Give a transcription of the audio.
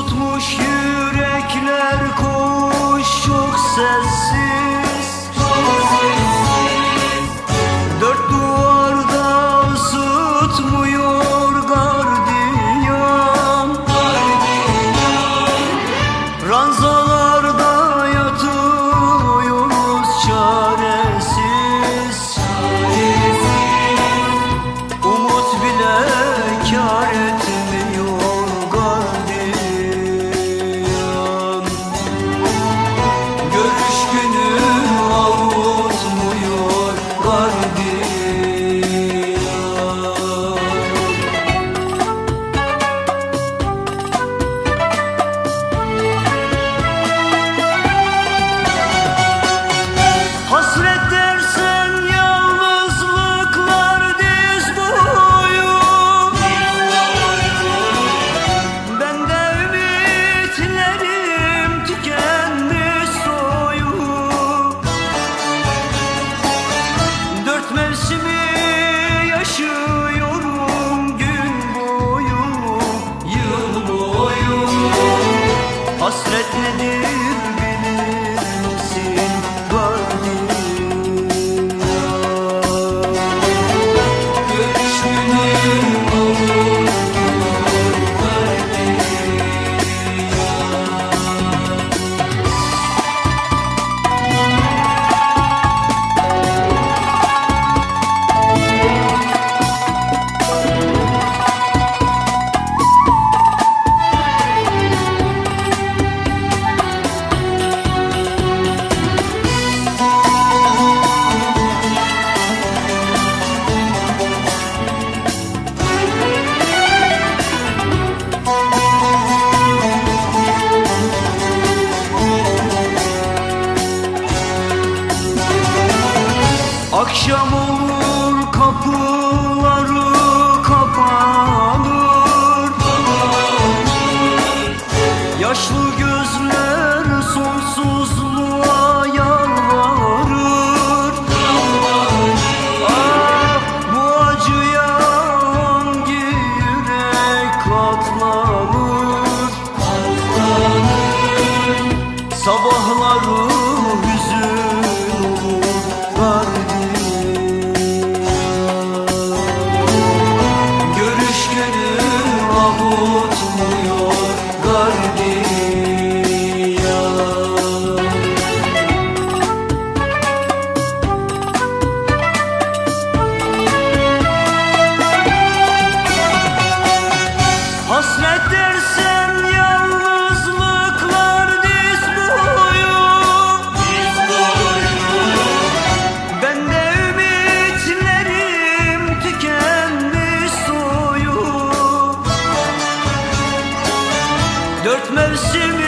tutmuş yürekler koş çok sessiz, dört duvarda ısıtmıyor gardiyan, ranzalarda yatıyoruz çaresiz, umut bile kâr etmiyor gardiyan, görüş günü avutmuyor gardiyan. Hasret dersen yalnızlıklar diz boyu, ben de ümitlerim tükenmiş soyu. Dört mevsimi yaşıyorum gün boyu, yıl boyu. Hasret nedir bilir misin gardiyan? Görüş günü avutmuyor gardiyan. Akşam olur kapıları kapanır, yaşlı gözler sonsuzluğa yalvarır. Ah, bu acıya hangi yürek katlanır? Sabahları hüzün olur gardiyan, görüş günü avutmuyor gardiyan. Hasret dersen yalnızlıklar diz boyu, ben de ümitlerim tükenmiş soyu. Dört mevsim